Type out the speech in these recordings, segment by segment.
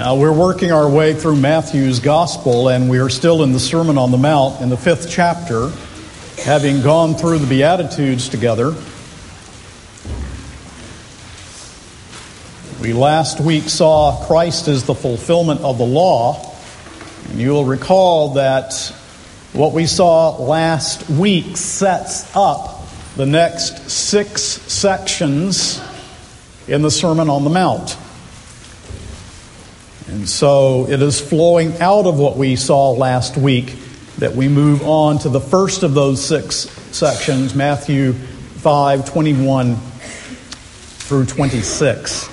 We're working our way through Matthew's Gospel, and we are still in the Sermon on the Mount in the 5th chapter, having gone through the Beatitudes together. We last week saw Christ as the fulfillment of the law, and you'll recall that what we saw last week sets up the next 6 sections in the Sermon on the Mount. And so it is flowing out of what we saw last week that we move on to the first of those 6 sections, Matthew 5:21 through 26.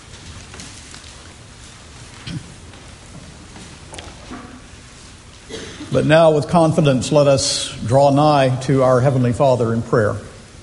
But now with confidence, let us draw nigh to our Heavenly Father in prayer.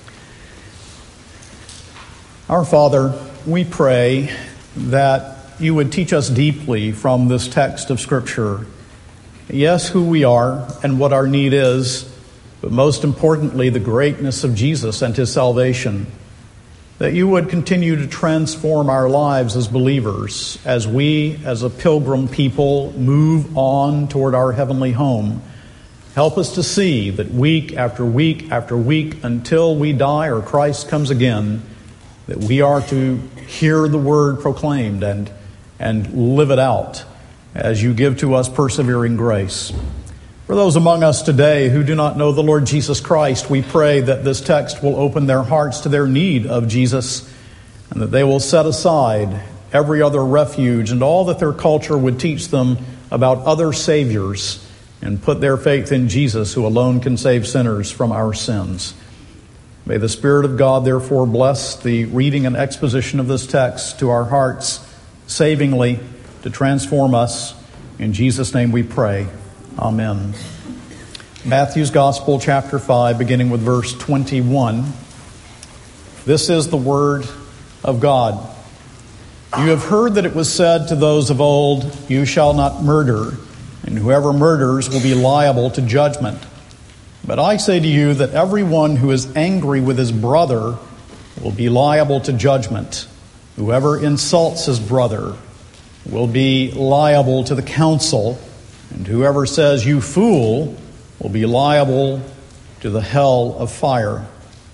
Our Father, we pray that you would teach us deeply from this text of Scripture, yes, who we are and what our need is, but most importantly, the greatness of Jesus and His salvation, that you would continue to transform our lives as believers, as we, as a pilgrim people, move on toward our heavenly home. Help us to see that week after week after week, until we die or Christ comes again, that we are to hear the word proclaimed and live it out as you give to us persevering grace. For those among us today who do not know the Lord Jesus Christ, we pray that this text will open their hearts to their need of Jesus, and that they will set aside every other refuge and all that their culture would teach them about other saviors and put their faith in Jesus, who alone can save sinners from our sins. May the Spirit of God therefore bless the reading and exposition of this text to our hearts, savingly, to transform us. In Jesus' name we pray. Amen. Matthew's Gospel, chapter 5, beginning with verse 21. This is the word of God. You have heard that it was said to those of old, "You shall not murder, and whoever murders will be liable to judgment." But I say to you that everyone who is angry with his brother will be liable to judgment. Whoever insults his brother will be liable to the council, and whoever says, "You fool," will be liable to the hell of fire.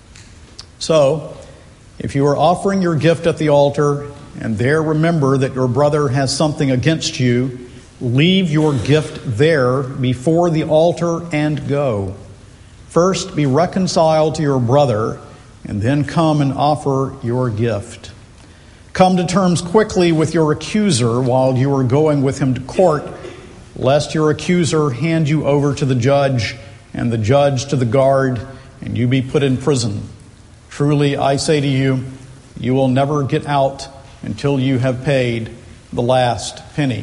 So, if you are offering your gift at the altar, and there remember that your brother has something against you, leave your gift there before the altar and go. First be reconciled to your brother, and then come and offer your gift. Come to terms quickly with your accuser while you are going with him to court, lest your accuser hand you over to the judge, and the judge to the guard, and you be put in prison. Truly, I say to you, you will never get out until you have paid the last penny.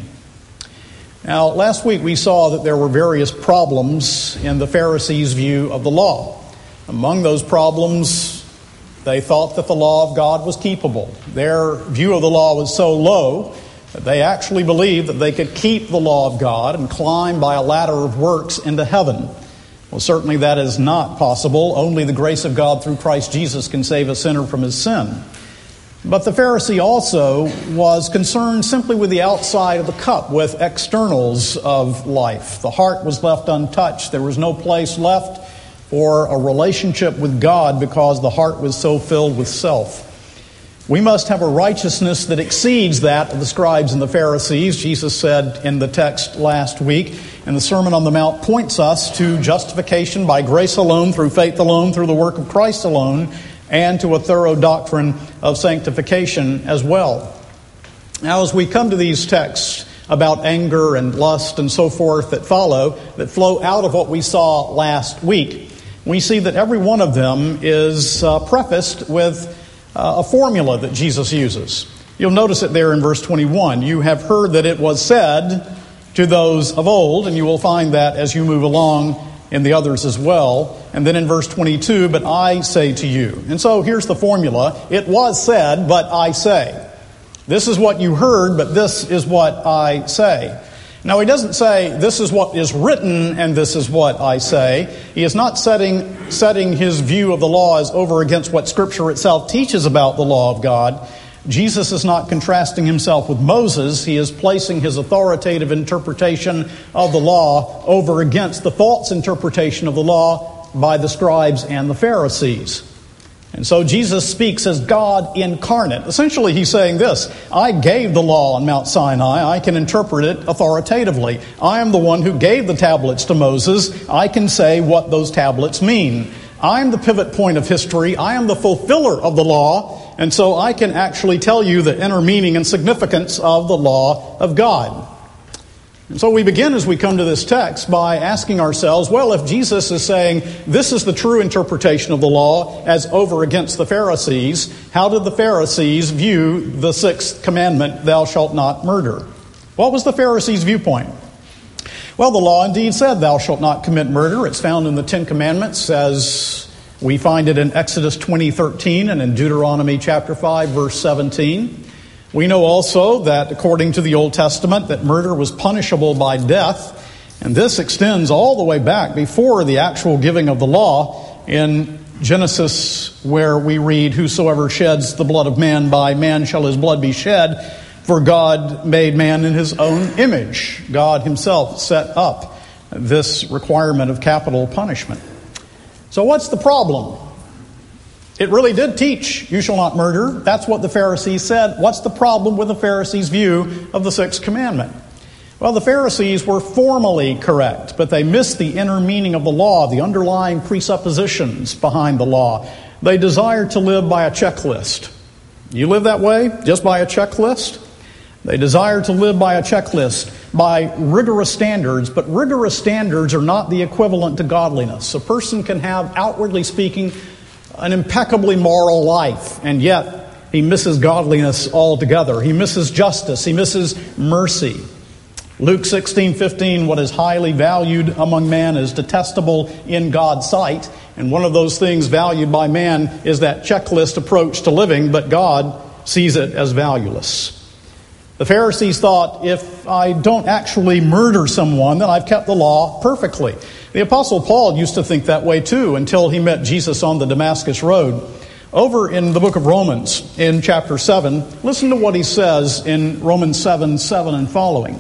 Now, last week we saw that there were various problems in the Pharisees' view of the law. Among those problems, they thought that the law of God was keepable. Their view of the law was so low that they actually believed that they could keep the law of God and climb by a ladder of works into heaven. Well, certainly that is not possible. Only the grace of God through Christ Jesus can save a sinner from his sin. But the Pharisee also was concerned simply with the outside of the cup, with externals of life. The heart was left untouched. There was no place left for a relationship with God because the heart was so filled with self. We must have a righteousness that exceeds that of the scribes and the Pharisees. Jesus said in the text last week, and the Sermon on the Mount points us to justification by grace alone, through faith alone, through the work of Christ alone, and to a thorough doctrine of sanctification as well. Now, as we come to these texts about anger and lust and so forth that flow out of what we saw last week, we see that every one of them is prefaced with a formula that Jesus uses. You'll notice it there in verse 21. You have heard that it was said to those of old, and you will find that as you move along in the others as well. And then in verse 22, but I say to you. And so here's the formula. It was said, but I say. This is what you heard, but this is what I say. Now, he doesn't say, this is what is written and this is what I say. He is not setting his view of the law as over against what Scripture itself teaches about the law of God. Jesus is not contrasting himself with Moses. He is placing his authoritative interpretation of the law over against the false interpretation of the law by the scribes and the Pharisees. And so Jesus speaks as God incarnate. Essentially, he's saying this: I gave the law on Mount Sinai. I can interpret it authoritatively. I am the one who gave the tablets to Moses. I can say what those tablets mean. I'm the pivot point of history. I am the fulfiller of the law. And so I can actually tell you the inner meaning and significance of the law of God. And so we begin, as we come to this text, by asking ourselves, well, if Jesus is saying this is the true interpretation of the law as over against the Pharisees, how did the Pharisees view the sixth commandment, thou shalt not murder? What was the Pharisees' viewpoint? Well, the law indeed said thou shalt not commit murder. It's found in the Ten Commandments as we find it in Exodus 20:13 and in Deuteronomy chapter 5, verse 17. We know also that according to the Old Testament that murder was punishable by death, and this extends all the way back before the actual giving of the law in Genesis, where we read, whosoever sheds the blood of man, by man shall his blood be shed, for God made man in his own image. God himself set up this requirement of capital punishment. So what's the problem? It really did teach, you shall not murder. That's what the Pharisees said. What's the problem with the Pharisees' view of the sixth commandment? Well, the Pharisees were formally correct, but they missed the inner meaning of the law, the underlying presuppositions behind the law. They desired to live by a checklist. You live that way, just by a checklist? They desire to live by a checklist, by rigorous standards, but rigorous standards are not the equivalent to godliness. A person can have, outwardly speaking, an impeccably moral life, and yet he misses godliness altogether. He misses justice. He misses mercy. Luke 16:15, what is highly valued among man is detestable in God's sight. And one of those things valued by man is that checklist approach to living, but God sees it as valueless. The Pharisees thought, if I don't actually murder someone, then I've kept the law perfectly. The Apostle Paul used to think that way too, until he met Jesus on the Damascus Road. Over in the book of Romans, in chapter 7, listen to what he says in Romans 7:7 and following.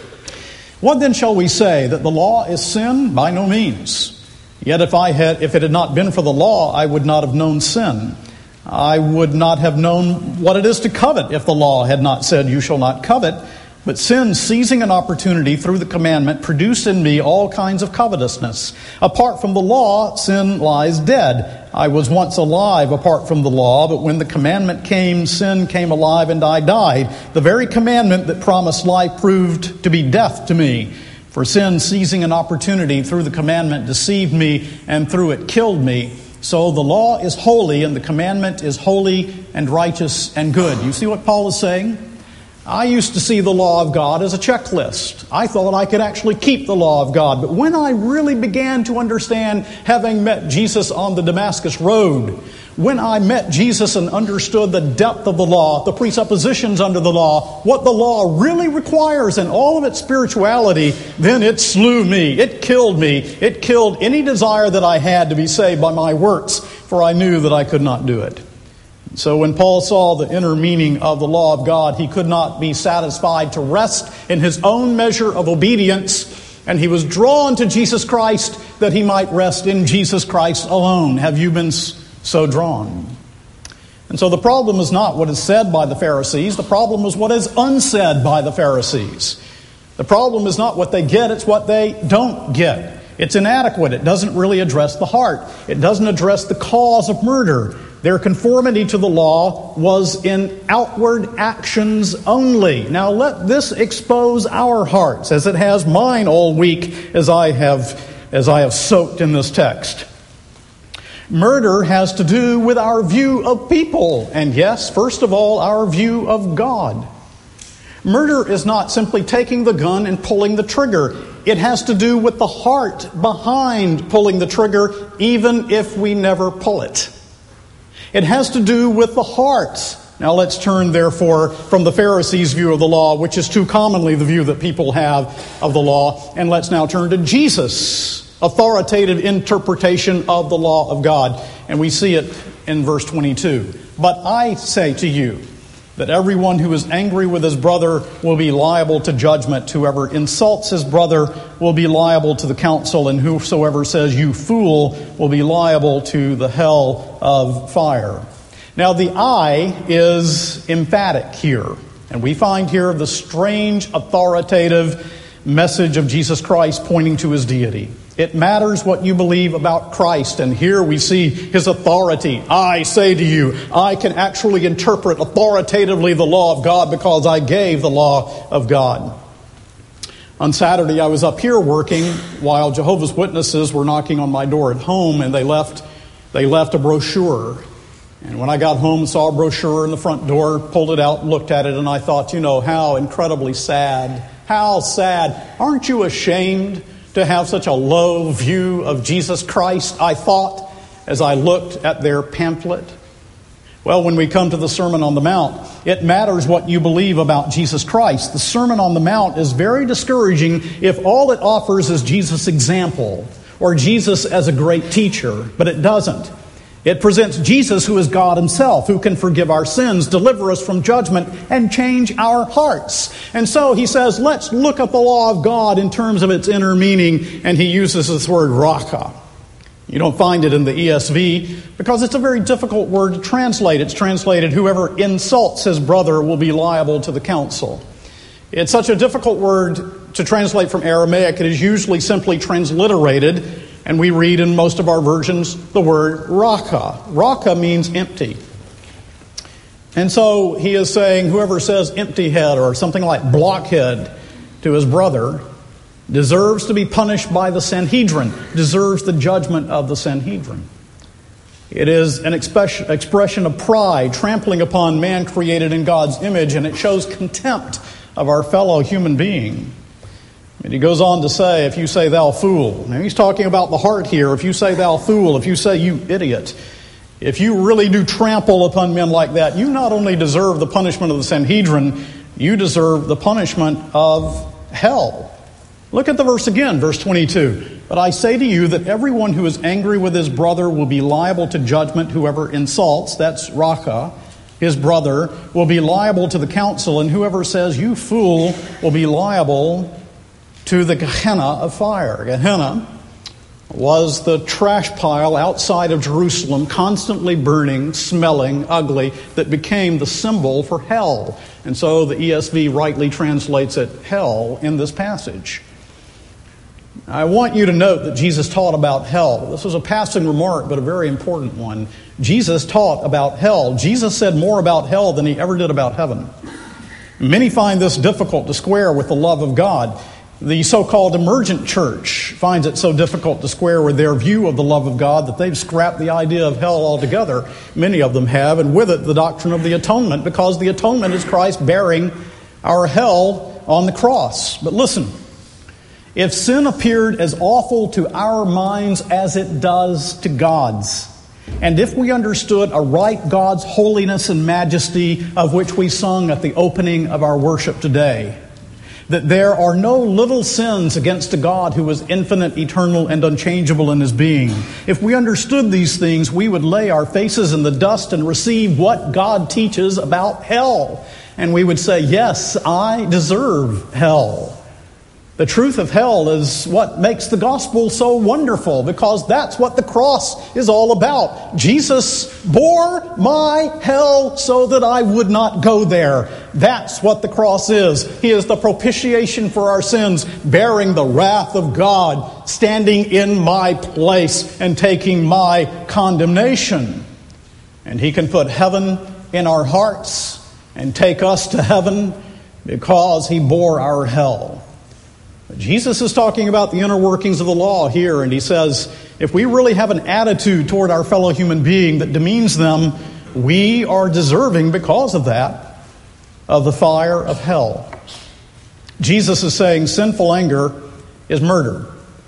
What then shall we say? That the law is sin? By no means. Yet if it had not been for the law, I would not have known sin. I would not have known what it is to covet if the law had not said, you shall not covet. But sin, seizing an opportunity through the commandment, produced in me all kinds of covetousness. Apart from the law, sin lies dead. I was once alive apart from the law, but when the commandment came, sin came alive and I died. The very commandment that promised life proved to be death to me. For sin, seizing an opportunity through the commandment, deceived me, and through it killed me. So the law is holy, and the commandment is holy and righteous and good. You see what Paul is saying? I used to see the law of God as a checklist. I thought I could actually keep the law of God. But when I really began to understand, having met Jesus on the Damascus Road, when I met Jesus and understood the depth of the law, the presuppositions under the law, what the law really requires in all of its spirituality, then it slew me. It killed me. It killed any desire that I had to be saved by my works, for I knew that I could not do it. So when Paul saw the inner meaning of the law of God, he could not be satisfied to rest in his own measure of obedience, and he was drawn to Jesus Christ that he might rest in Jesus Christ alone. Have you been so drawn? And so the problem is not what is said by the Pharisees. The problem is what is unsaid by the Pharisees. The problem is not what they get, it's what they don't get. It's inadequate. It doesn't really address the heart. It doesn't address the cause of murder. Their conformity to the law was in outward actions only. Now let this expose our hearts, as it has mine all week, as I have soaked in this text. Murder has to do with our view of people, and yes, first of all, our view of God. Murder is not simply taking the gun and pulling the trigger. It has to do with the heart behind pulling the trigger, even if we never pull it. It has to do with the heart. Now let's turn, therefore, from the Pharisees' view of the law, which is too commonly the view that people have of the law, and let's now turn to Jesus' authoritative interpretation of the law of God. And we see it in verse 22. But I say to you, that everyone who is angry with his brother will be liable to judgment. Whoever insults his brother will be liable to the council, and whosoever says, "You fool," will be liable to the hell of fire. Now, the I is emphatic here, and we find here the strange, authoritative message of Jesus Christ pointing to his deity. It matters what you believe about Christ, and here we see his authority. I say to you, I can actually interpret authoritatively the law of God because I gave the law of God. On Saturday, I was up here working while Jehovah's Witnesses were knocking on my door at home, and they left a brochure. And when I got home, saw a brochure in the front door, pulled it out, looked at it, and I thought, how incredibly sad. How sad. Aren't you ashamed to have such a low view of Jesus Christ, I thought, as I looked at their pamphlet? Well, when we come to the Sermon on the Mount, it matters what you believe about Jesus Christ. The Sermon on the Mount is very discouraging if all it offers is Jesus' example or Jesus as a great teacher, but it doesn't. It presents Jesus, who is God himself, who can forgive our sins, deliver us from judgment, and change our hearts. And so he says, let's look at the law of God in terms of its inner meaning, and he uses this word raka. You don't find it in the ESV because it's a very difficult word to translate. It's translated, whoever insults his brother will be liable to the council. It's such a difficult word to translate from Aramaic, it is usually simply transliterated. And we read in most of our versions the word raka. Raka means empty. And so he is saying whoever says empty head or something like blockhead to his brother deserves to be punished by the Sanhedrin, deserves the judgment of the Sanhedrin. It is an expression of pride, trampling upon man created in God's image, and it shows contempt of our fellow human being. And he goes on to say, if you say thou fool, now he's talking about the heart here. If you say thou fool, if you say you idiot, if you really do trample upon men like that, you not only deserve the punishment of the Sanhedrin, you deserve the punishment of hell. Look at the verse again, verse 22. But I say to you that everyone who is angry with his brother will be liable to judgment. Whoever insults, that's raka, his brother, will be liable to the council, and whoever says you fool will be liable to the Gehenna of fire. Gehenna was the trash pile outside of Jerusalem, constantly burning, smelling, ugly, that became the symbol for hell. And so the ESV rightly translates it hell in this passage. I want you to note that Jesus taught about hell. This was a passing remark, but a very important one. Jesus taught about hell. Jesus said more about hell than he ever did about heaven. Many find this difficult to square with the love of God. The so-called emergent church finds it so difficult to square with their view of the love of God that they've scrapped the idea of hell altogether. Many of them have, and with it the doctrine of the atonement, because the atonement is Christ bearing our hell on the cross. But listen, if sin appeared as awful to our minds as it does to God's, and if we understood aright God's holiness and majesty, of which we sung at the opening of our worship today, that there are no little sins against a God who is infinite, eternal, and unchangeable in his being. If we understood these things, we would lay our faces in the dust and receive what God teaches about hell. And we would say, yes, I deserve hell. The truth of hell is what makes the gospel so wonderful, because that's what the cross is all about. Jesus bore my hell so that I would not go there. That's what the cross is. He is the propitiation for our sins, bearing the wrath of God, standing in my place and taking my condemnation. And he can put heaven in our hearts and take us to heaven because he bore our hell. Jesus is talking about the inner workings of the law here, and he says, if we really have an attitude toward our fellow human being that demeans them, we are deserving, because of that, of the fire of hell. Jesus is saying sinful anger is murder.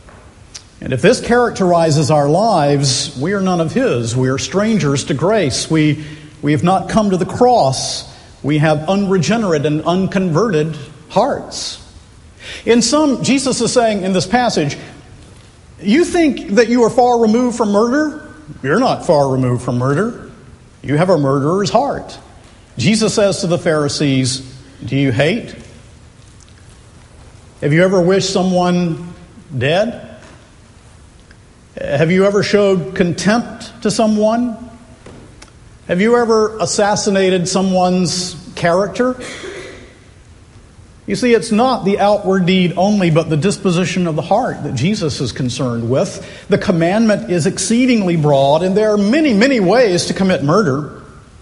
And if this characterizes our lives, we are none of his. We are strangers to grace. We have not come to the cross. We have unregenerate and unconverted hearts. In some, Jesus is saying in this passage, you think that you are far removed from murder? You're not far removed from murder. You have a murderer's heart. Jesus says to the Pharisees, do you hate? Have you ever wished someone dead? Have you ever showed contempt to someone? Have you ever assassinated someone's character? You see, it's not the outward deed only, but the disposition of the heart that Jesus is concerned with. The commandment is exceedingly broad, and there are many, many ways to commit murder.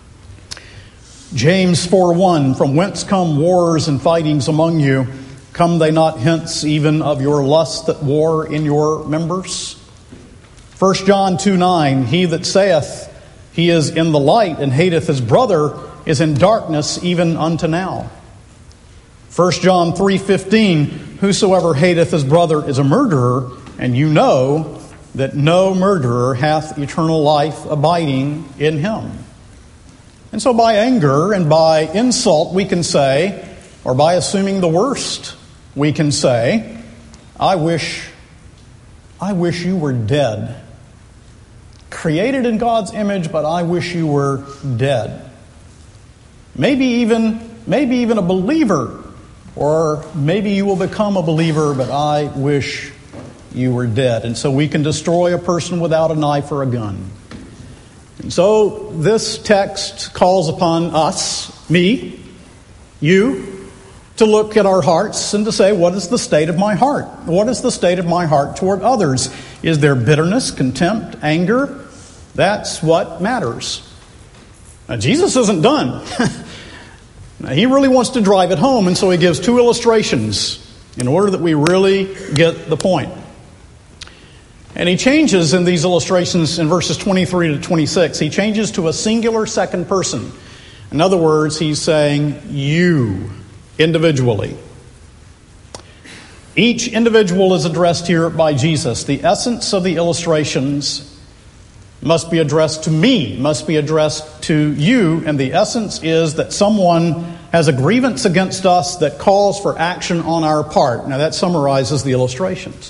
James 4:1, from whence come wars and fightings among you? Come they not hence even of your lust that war in your members? 1 John 2:9, he that saith he is in the light and hateth his brother is in darkness even unto now. 1 John 3:15, whosoever hateth his brother is a murderer, and you know that no murderer hath eternal life abiding in him. And so by anger and by insult we can say, or by assuming the worst, we can say, I wish you were dead. Created in God's image, but I wish you were dead. Maybe even a believer. Or maybe you will become a believer, but I wish you were dead. And so we can destroy a person without a knife or a gun. And so this text calls upon us, me, you, to look at our hearts and to say, what is the state of my heart? What is the state of my heart toward others? Is there bitterness, contempt, anger? That's what matters. Now, Jesus isn't done. Now, he really wants to drive it home, and so he gives two illustrations in order that we really get the point. And he changes in these illustrations in verses 23 to 26. He changes to a singular second person. In other words, he's saying, you, individually. Each individual is addressed here by Jesus. The essence of the illustrations must be addressed to me, must be addressed to you, and the essence is that someone has a grievance against us that calls for action on our part. Now that summarizes the illustrations.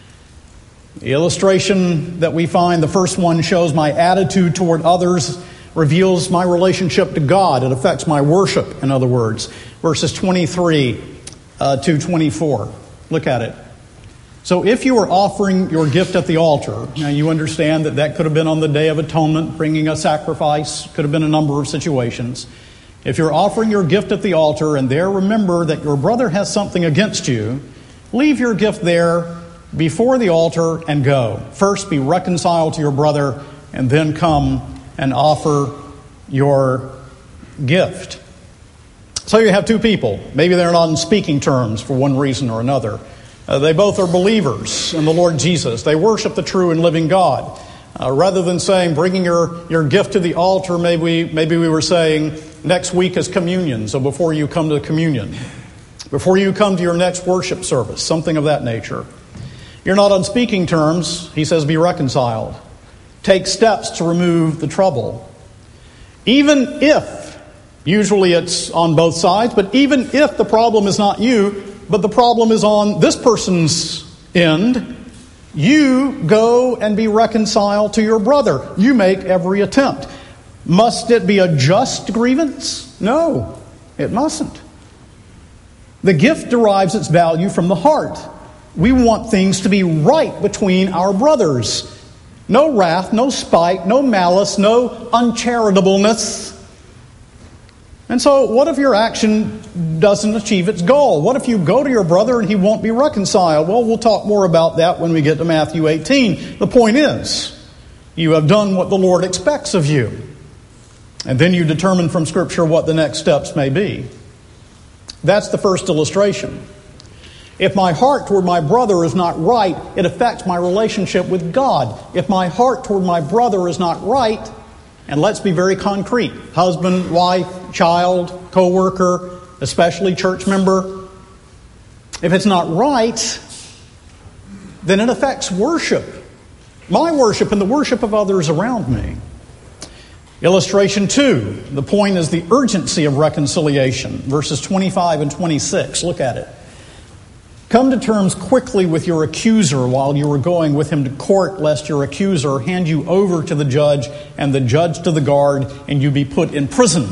The illustration that we find, the first one, shows my attitude toward others, reveals my relationship to God. It affects my worship, in other words. Verses 23 to 24. Look at it. So if you are offering your gift at the altar, now you understand that could have been on the Day of Atonement, bringing a sacrifice, could have been a number of situations. If you're offering your gift at the altar and there remember that your brother has something against you, leave your gift there before the altar and go. First be reconciled to your brother and then come and offer your gift. So you have two people. Maybe they're not in speaking terms for one reason or another. They both are believers in the Lord Jesus. They worship the true and living God. Rather than saying, bringing your gift to the altar, maybe we were saying, next week is communion, so before you come to communion, before you come to your next worship service, something of that nature. You're not on speaking terms, he says, be reconciled. Take steps to remove the trouble. Even if, usually it's on both sides, but even if the problem is not you, but the problem is on this person's end, you go and be reconciled to your brother. You make every attempt. Must it be a just grievance? No, it mustn't. The gift derives its value from the heart. We want things to be right between our brothers. No wrath, no spite, no malice, no uncharitableness. And so what if your action doesn't achieve its goal? What if you go to your brother and he won't be reconciled? Well, we'll talk more about that when we get to Matthew 18. The point is, you have done what the Lord expects of you. And then you determine from Scripture what the next steps may be. That's the first illustration. If my heart toward my brother is not right, it affects my relationship with God. If my heart toward my brother is not right, and let's be very concrete, husband, wife, child, co-worker, especially church member, if it's not right, then it affects worship. My worship and the worship of others around me. Illustration 2, the point is the urgency of reconciliation. Verses 25 and 26, look at it. Come to terms quickly with your accuser while you are going with him to court, lest your accuser hand you over to the judge and the judge to the guard, and you be put in prison.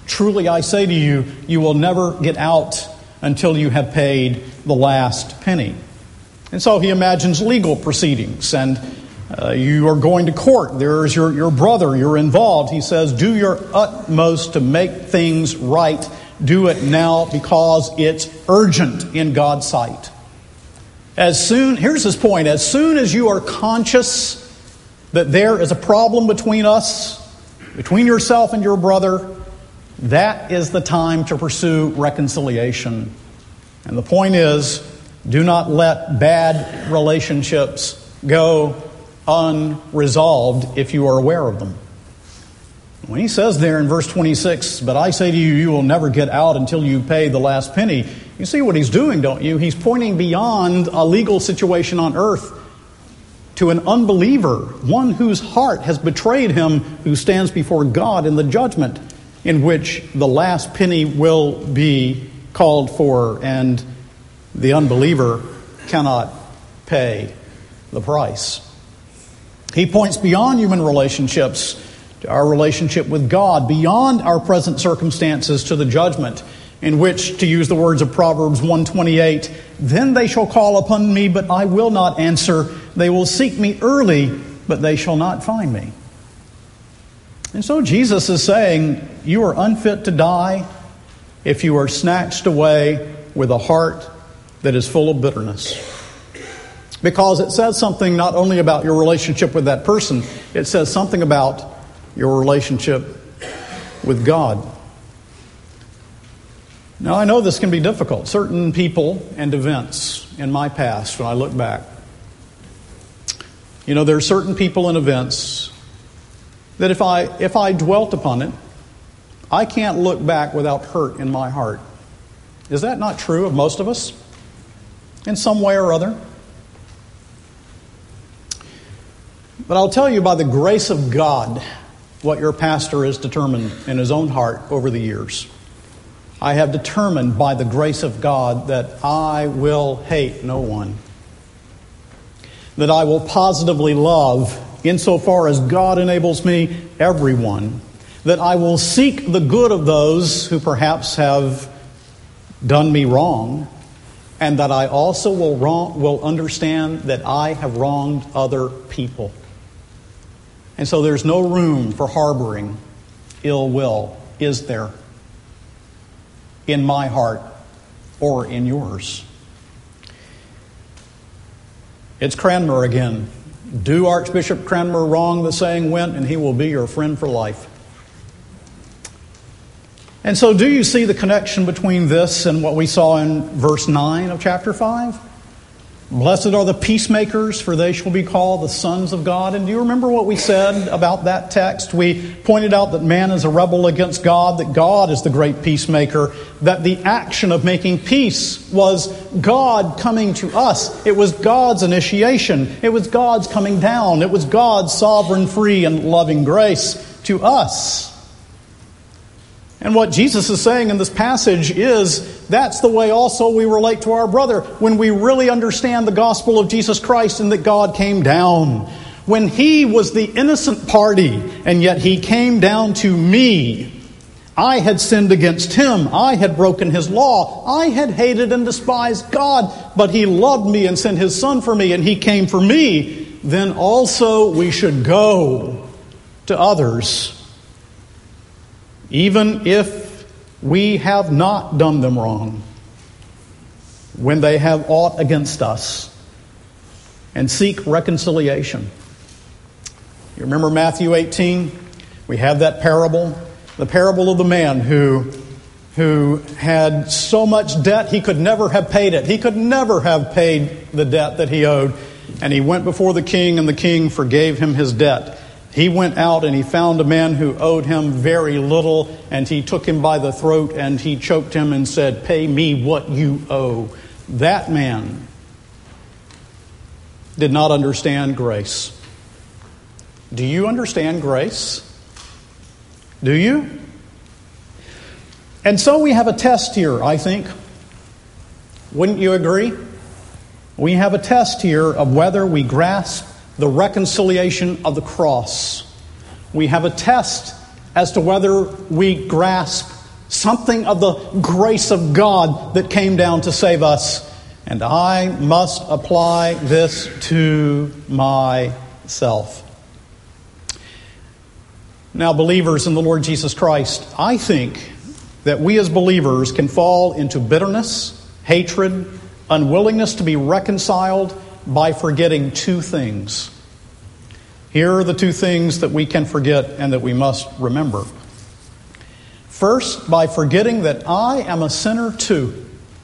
Truly I say to you, you will never get out until you have paid the last penny. And so he imagines legal proceedings, and you are going to court. There's your brother, you're involved. He says, do your utmost to make things right. Do it now because it's urgent in God's sight. Here's his point, as soon as you are conscious that there is a problem between us, between yourself and your brother, that is the time to pursue reconciliation. And the point is, do not let bad relationships go unresolved if you are aware of them. When he says there in verse 26, but I say to you, you will never get out until you pay the last penny. You see what he's doing, don't you? He's pointing beyond a legal situation on earth to an unbeliever, one whose heart has betrayed him, who stands before God in the judgment in which the last penny will be called for, and the unbeliever cannot pay the price. He points beyond human relationships to our relationship with God, beyond our present circumstances to the judgment in which, to use the words of Proverbs 1:28, then they shall call upon me, but I will not answer. They will seek me early, but they shall not find me. And so Jesus is saying, you are unfit to die if you are snatched away with a heart that is full of bitterness. Because it says something not only about your relationship with that person, it says something about your relationship with God. Now, I know this can be difficult. Certain people and events in my past, when I look back, there are certain people and events that if I dwelt upon it, I can't look back without hurt in my heart. Is that not true of most of us? In some way or other? But I'll tell you by the grace of God what your pastor has determined in his own heart over the years. I have determined by the grace of God that I will hate no one. That I will positively love, insofar as God enables me, everyone. That I will seek the good of those who perhaps have done me wrong. And that I also will understand that I have wronged other people. And so there's no room for harboring ill will, is there? In my heart or in yours. It's Cranmer again. Do Archbishop Cranmer wrong, the saying went, and he will be your friend for life. And so do you see the connection between this and what we saw in verse 9 of chapter 5? Blessed are the peacemakers, for they shall be called the sons of God. And do you remember what we said about that text? We pointed out that man is a rebel against God, that God is the great peacemaker, that the action of making peace was God coming to us. It was God's initiation. It was God's coming down. It was God's sovereign, free, and loving grace to us. And what Jesus is saying in this passage is that's the way also we relate to our brother when we really understand the gospel of Jesus Christ and that God came down. When He was the innocent party and yet He came down to me. I had sinned against Him. I had broken His law. I had hated and despised God, but He loved me and sent His Son for me and He came for me. Then also we should go to others. Even if we have not done them wrong, when they have aught against us, and seek reconciliation. You remember Matthew 18? We have that parable, the parable of the man who had so much debt he could never have paid it. He could never have paid the debt that he owed. And he went before the king, and the king forgave him his debt. He went out and he found a man who owed him very little, and he took him by the throat and he choked him and said, "Pay me what you owe." That man did not understand grace. Do you understand grace? Do you? And so we have a test here, I think. Wouldn't you agree? We have a test here of whether we grasp the reconciliation of the cross. We have a test as to whether we grasp something of the grace of God that came down to save us, and I must apply this to myself. Now, believers in the Lord Jesus Christ, I think that we as believers can fall into bitterness, hatred, unwillingness to be reconciled by forgetting two things. Here are the two things that we can forget and that we must remember. First, by forgetting that I am a sinner too.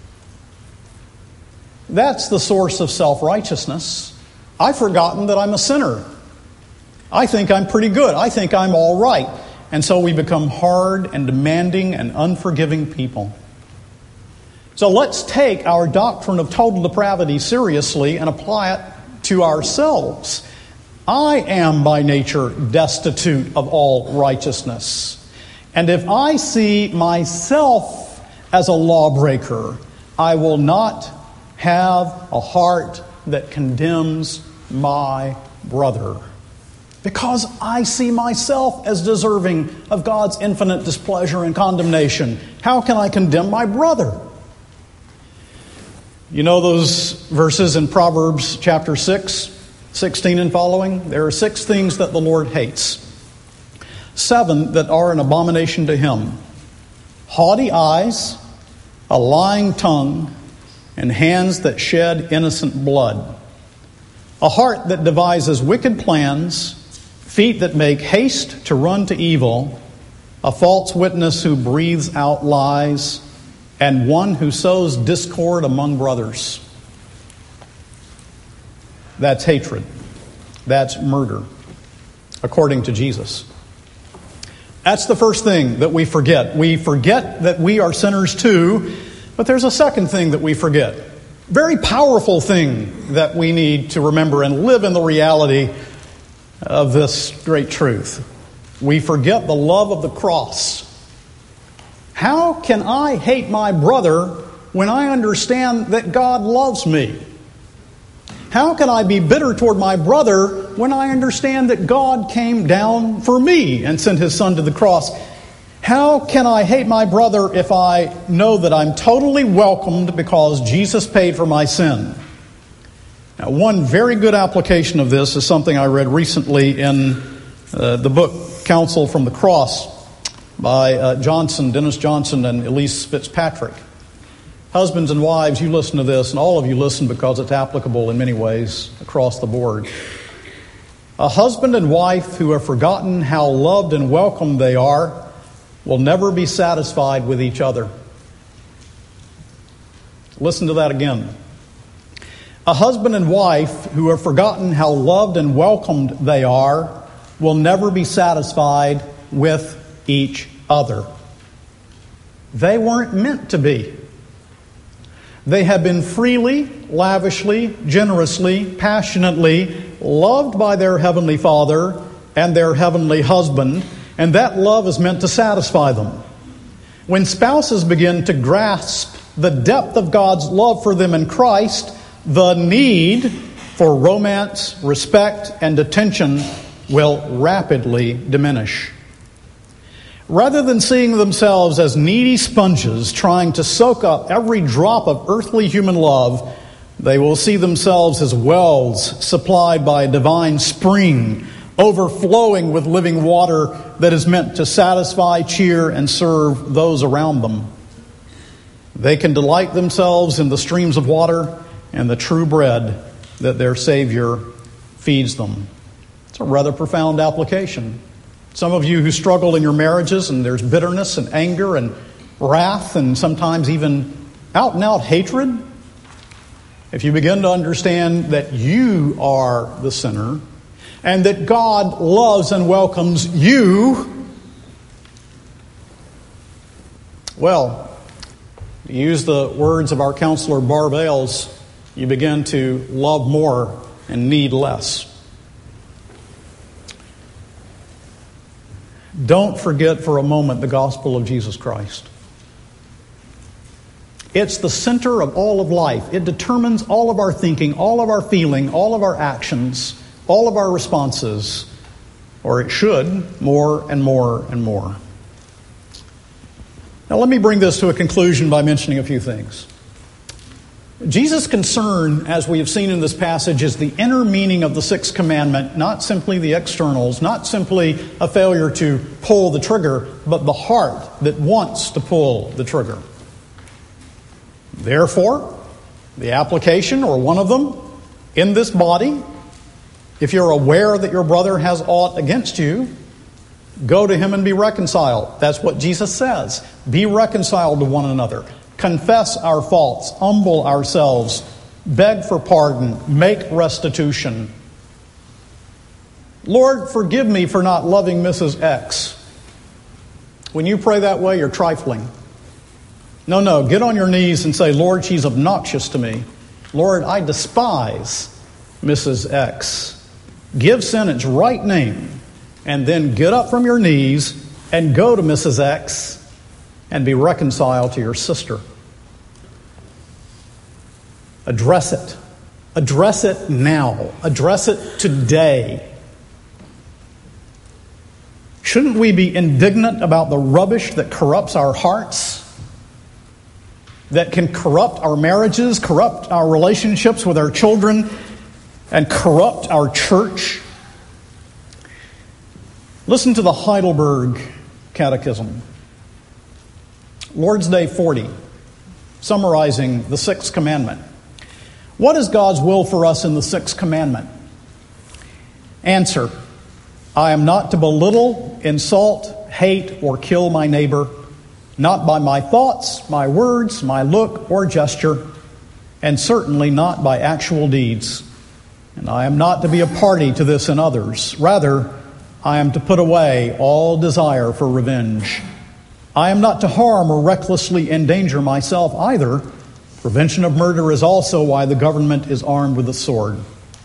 That's the source of self-righteousness. I've forgotten that I'm a sinner. I think I'm pretty good. I think I'm all right. And so we become hard and demanding and unforgiving people. So let's take our doctrine of total depravity seriously and apply it to ourselves. I am by nature destitute of all righteousness. And if I see myself as a lawbreaker, I will not have a heart that condemns my brother. Because I see myself as deserving of God's infinite displeasure and condemnation. How can I condemn my brother? You know those verses in Proverbs chapter 6, 16 and following? There are 6 things that the Lord hates. 7 that are an abomination to him. Haughty eyes, a lying tongue, and hands that shed innocent blood. A heart that devises wicked plans, feet that make haste to run to evil, a false witness who breathes out lies, and one who sows discord among brothers. That's hatred. That's murder, according to Jesus. That's the first thing that we forget. We forget that we are sinners too, but there's a second thing that we forget. Very powerful thing that we need to remember and live in the reality of this great truth. We forget the love of the cross. How can I hate my brother when I understand that God loves me? How can I be bitter toward my brother when I understand that God came down for me and sent his son to the cross? How can I hate my brother if I know that I'm totally welcomed because Jesus paid for my sin? Now, one very good application of this is something I read recently in the book Counsel from the Cross by Dennis Johnson and Elise Fitzpatrick. Husbands and wives, you listen to this, and all of you listen because it's applicable in many ways across the board. A husband and wife who have forgotten how loved and welcomed they are will never be satisfied with each other. Listen to that again. A husband and wife who have forgotten how loved and welcomed they are will never be satisfied with each other. They weren't meant to be. They have been freely, lavishly, generously, passionately loved by their Heavenly Father and their Heavenly Husband, and that love is meant to satisfy them. When spouses begin to grasp the depth of God's love for them in Christ, the need for romance, respect, and attention will rapidly diminish. Rather than seeing themselves as needy sponges trying to soak up every drop of earthly human love, they will see themselves as wells supplied by a divine spring, overflowing with living water that is meant to satisfy, cheer, and serve those around them. They can delight themselves in the streams of water and the true bread that their Savior feeds them. It's a rather profound application. Some of you who struggle in your marriages and there's bitterness and anger and wrath and sometimes even out-and-out hatred, if you begin to understand that you are the sinner and that God loves and welcomes you, well, to use the words of our counselor Barb Ailes, you begin to love more and need less. Don't forget for a moment the gospel of Jesus Christ. It's the center of all of life. It determines all of our thinking, all of our feeling, all of our actions, all of our responses, or it should, more and more and more. Now let me bring this to a conclusion by mentioning a few things. Jesus' concern, as we have seen in this passage, is the inner meaning of the sixth commandment, not simply the externals, not simply a failure to pull the trigger, but the heart that wants to pull the trigger. Therefore, the application, or one of them, in this body, if you're aware that your brother has aught against you, go to him and be reconciled. That's what Jesus says. Be reconciled to one another. Confess our faults. Humble ourselves. Beg for pardon. Make restitution. Lord, forgive me for not loving Mrs. X. When you pray that way, you're trifling. No, get on your knees and say, Lord, she's obnoxious to me. Lord, I despise Mrs. X. Give sin its right name, and then get up from your knees and go to Mrs. X and be reconciled to your sister. Address it. Address it now. Address it today. Shouldn't we be indignant about the rubbish that corrupts our hearts? That can corrupt our marriages, corrupt our relationships with our children, and corrupt our church? Listen to the Heidelberg Catechism. Lord's Day 40, summarizing the sixth commandment. What is God's will for us in the sixth commandment? Answer: I am not to belittle, insult, hate, or kill my neighbor, not by my thoughts, my words, my look, or gesture, and certainly not by actual deeds. And I am not to be a party to this in others. Rather, I am to put away all desire for revenge. I am not to harm or recklessly endanger myself either. Prevention of murder is also why the government is armed with a sword.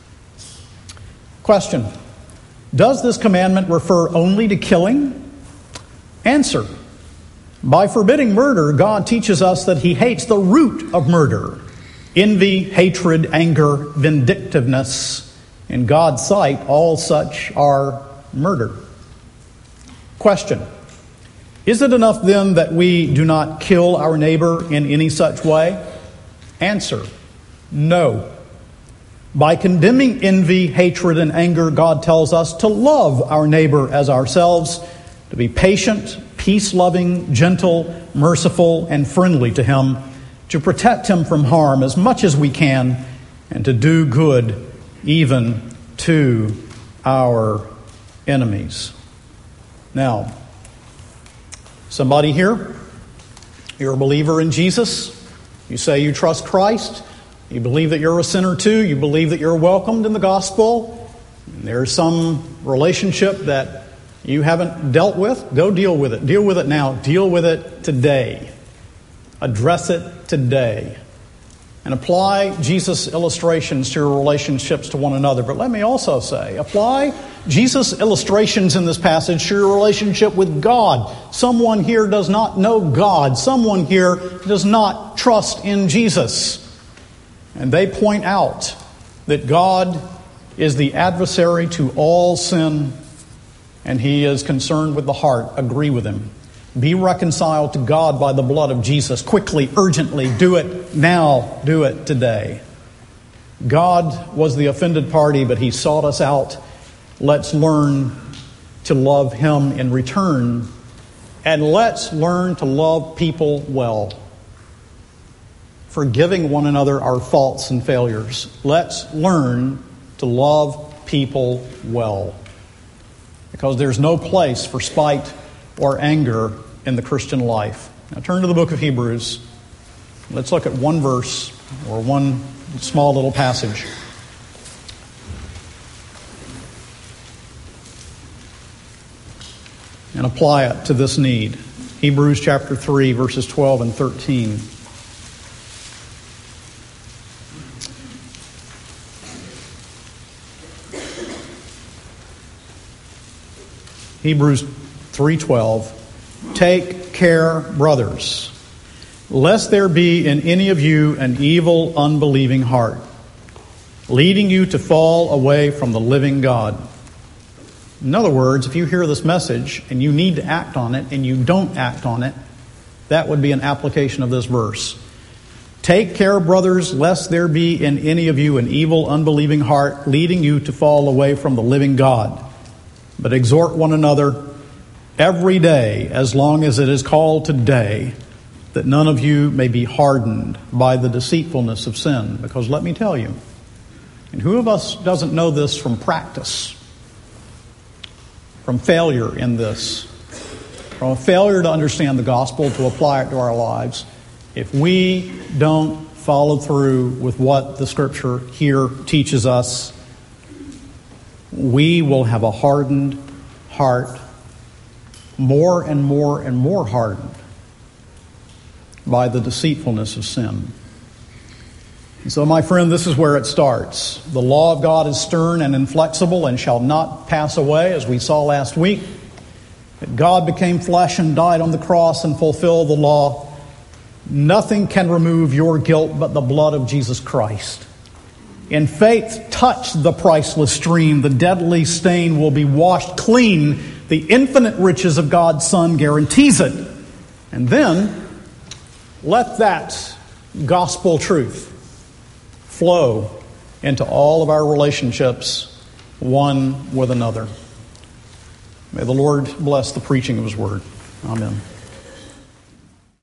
Question: does this commandment refer only to killing? Answer: by forbidding murder, God teaches us that He hates the root of murder. Envy, hatred, anger, vindictiveness. In God's sight, all such are murder. Question: is it enough then that we do not kill our neighbor in any such way? Answer: no. By condemning envy, hatred, and anger, God tells us to love our neighbor as ourselves, to be patient, peace-loving, gentle, merciful, and friendly to him, to protect him from harm as much as we can, and to do good even to our enemies. Now, somebody here, you're a believer in Jesus. You say you trust Christ. You believe that you're a sinner too. You believe that you're welcomed in the gospel. And there's some relationship that you haven't dealt with. Go deal with it. Deal with it now. Deal with it today. Address it today. And apply Jesus' illustrations to your relationships to one another. But let me also say, apply Jesus' illustrations in this passage to your relationship with God. Someone here does not know God. Someone here does not trust in Jesus. And they point out that God is the adversary to all sin, and He is concerned with the heart. Agree with Him. Be reconciled to God by the blood of Jesus. Quickly, urgently, do it now. Do it today. God was the offended party, but He sought us out. Let's learn to love Him in return. And let's learn to love people well. Forgiving one another our faults and failures. Let's learn to love people well. Because there's no place for spite or anger in the Christian life. Now turn to the book of Hebrews. Let's look at one verse or one small little passage. And apply it to this need. Hebrews chapter 3, verses 12 and 13. Hebrews 3:12. Take care, brothers, lest there be in any of you an evil, unbelieving heart, leading you to fall away from the living God. In other words, if you hear this message and you need to act on it and you don't act on it, That would be an application of this verse. Take care, brothers, lest there be in any of you an evil, unbelieving heart, leading you to fall away from the living God. But exhort one another every day, as long as it is called today, that none of you may be hardened by the deceitfulness of sin. Because let me tell you, and who of us doesn't know this from practice, from failure in this, from a failure to understand the gospel, to apply it to our lives, if we don't follow through with what the Scripture here teaches us, we will have a hardened heart, more and more and more hardened by the deceitfulness of sin. And so, my friend, this is where it starts. The law of God is stern and inflexible and shall not pass away, as we saw last week. That God became flesh and died on the cross and fulfilled the law. Nothing can remove your guilt but the blood of Jesus Christ. In faith, touch the priceless stream. The deadly stain will be washed clean. The infinite riches of God's Son guarantees it. And then, let that gospel truth flow into all of our relationships, one with another. May the Lord bless the preaching of His word. Amen.